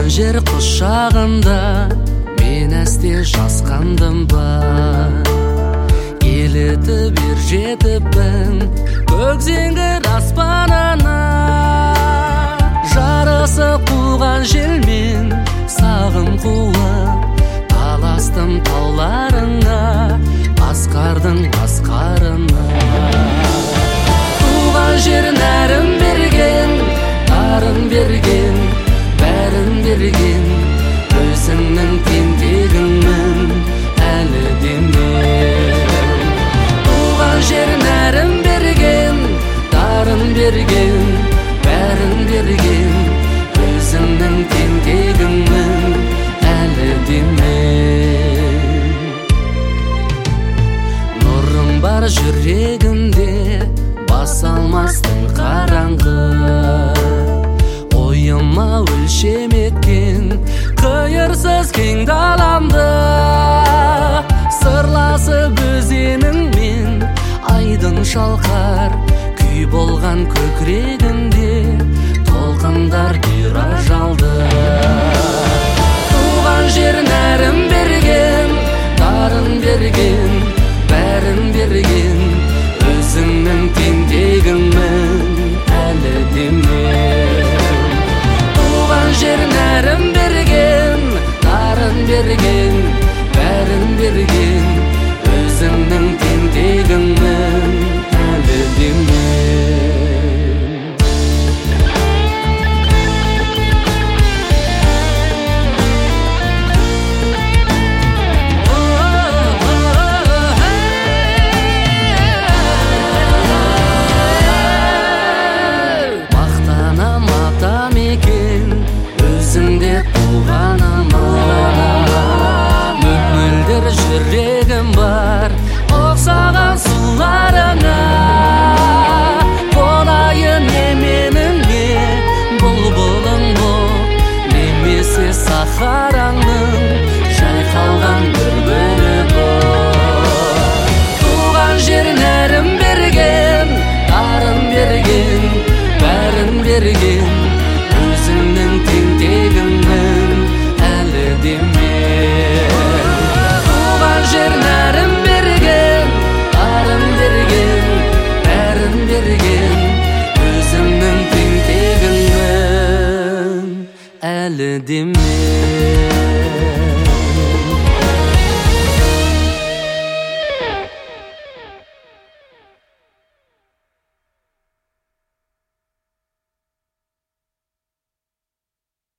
Туған жер құшағында мен әсте жасқандым ба? Елітіп ер жетіппін көкзеңгір аспанына. Жарысып қуған желмен сағым қуып таластым тауларыңа, асқардың асқарына. Туған жер нәрін берген, дарын берген, бәрін берген, өзіңнің тентегіңмін әлі де мен. Туған жер нәрін берген, дарын берген, бәрін берген, өзіңнің тентегіңмін әлі де мен. Нұрым бар жүрегімде, баса алмастың қараңғы. Ойыма өлшем еткен қиырсыз кең даламды. Сырласып өзеніңмен айдын шалқар, күй болған көкірегінде толқындар бұйра жалды. Туған жер нәрін берген, дарын берген, бәрін берген, өзіңнің тентегіңмін әлі де мен. Туған жер нәрін берген, дарын берген, бәрін берген, өзіңнің тентегіңмін әлі де мен. Жүрегім бар ұқсаған сұларыңа, болайын еменіңе бұлбұлың боп, немесе сахараңның жайқалған дүрбілі боп. Туған жер нәрін берген, дарын берген, бәрін берген, өзіңнің тентегіңмін әлі де мен. Жер нәрін берген, дарын берген, бәрін берген, өзімнің тентегіммін әлі де мен.